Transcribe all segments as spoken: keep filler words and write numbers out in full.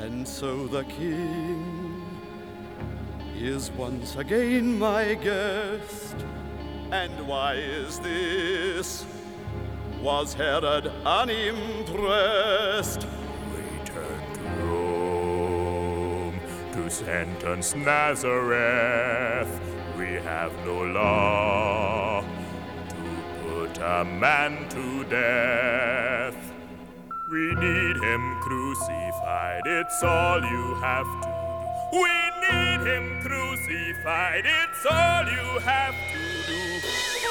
And so the king is once again my guest. And why is this? Was Herod unimpressed? Return to Rome to sentence Nazareth. We have no law to put a man to death. We need him crucified, it's all you have to do. We need him crucified, it's all you have to do.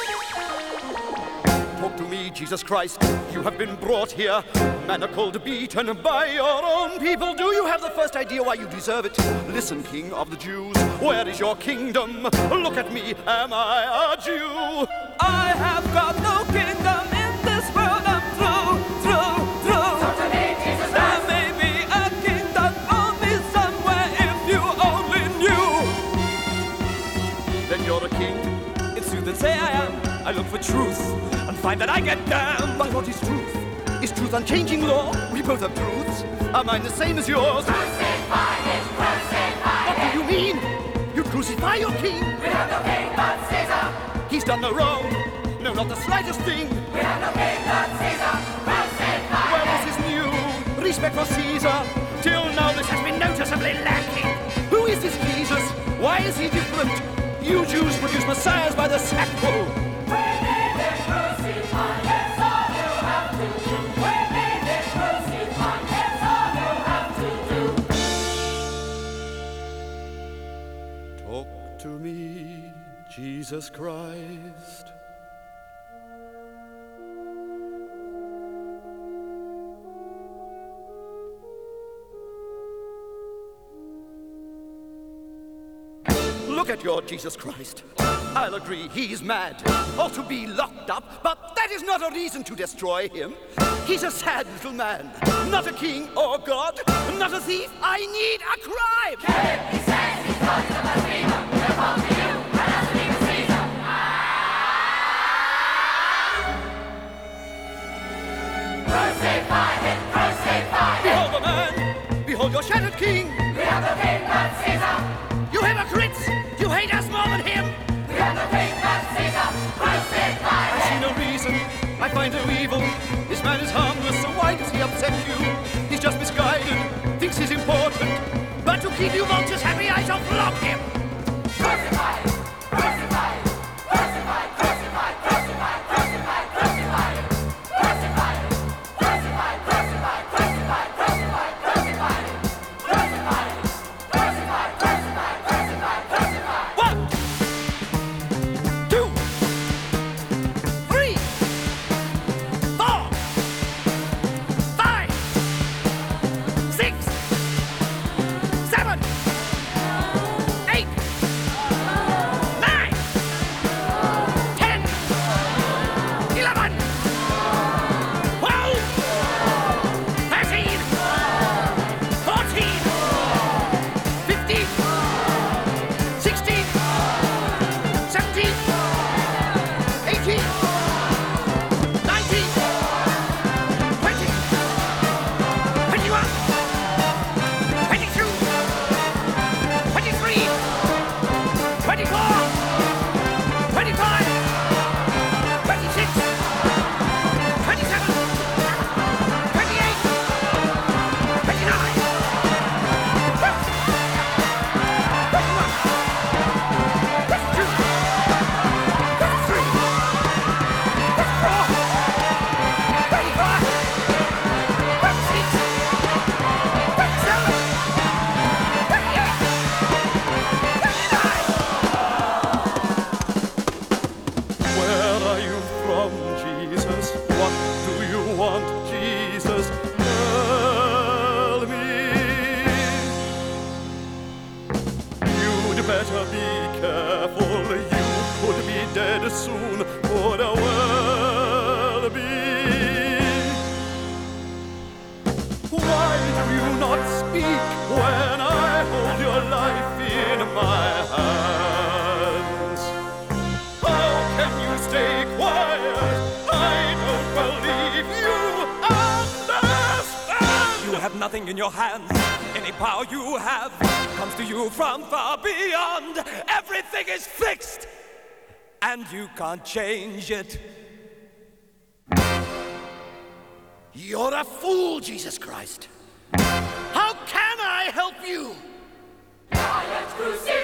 Talk to me, Jesus Christ. You have been brought here, manacled, beaten by your own people. Do you have the first idea why you deserve it? Listen, King of the Jews, where is your kingdom? Look at me, am I a Jew? I have got no kingdom in this world. I'm through, through, through. Talk to me, Jesus Christ. There may be a kingdom only somewhere if you only knew. Then you're a king. It's you that say I am. I look for truth and find that I get damned by what is truth. Is truth unchanging law? We both have truths. Are mine the same as yours? Crucify it, crucify What it. do you mean? You crucify your king? We have no king but Caesar. He's done no wrong. No, not the slightest thing. We have no king but Caesar. Crucify Well, it. this is new. Respect for Caesar. Till now this has been noticeably lacking. Who is this Jesus? Why is he different? You Jews produce messiahs by the sackful. We need him crucified. That's all you have to do. We need him crucified. That's all you have to do. Talk to me, Jesus Christ. Look at your Jesus Christ. I'll agree he's mad, ought to be locked up, but that is not a reason to destroy him. He's a sad little man, not a king or God, not a thief. I need a crime. He says he's called a blasphemer. He'll come to you and ask to be the Caesar. Crucify him, crucify him. Behold the man, behold your shattered king. We have no king but Caesar. You hypocrites, you hate us more than him. We have no king but Caesar. Crucify I him. see no reason, I find no evil. This man is harmless, so why does he upset you? He's just misguided, thinks he's important. But to keep you vultures happy, I shall flog him. Crucify him. Crucify him. Crucify, crucify, crucify, crucify, crucify him. Crucify him. Crucify, crucify, crucify, crucify, crucify him. Crucify him. Crucify, crucify, crucify, crucify. One, two, three, four, five, six, seven, eight, nine, ten, eleven, twelve, thirteen, fourteen, fifteen, sixteen, seventeen, eighteen, nineteen, twenty, twenty-one, twenty-two, twenty-three, twenty-four, twenty-five, twenty-six, twenty-seven, twenty-eight, twenty-nine, thirty, thirty-one, thirty-two, thirty-three, thirty-four, thirty-five, thirty-six, thirty-seven, thirty-eight, thirty-nine. Where are you from, Jesus? What do you want, Jesus? Tell me. You'd better be careful. You could be dead soon. Could well be. Why do you not speak when I hold your life in my hands? How can you stay quiet? I don't believe you understand. You have nothing in your hands. Any power you have comes to you from far beyond. Everything is fixed, and you can't change it. You're a fool, Jesus Christ. How can I help you? Giant Crusader!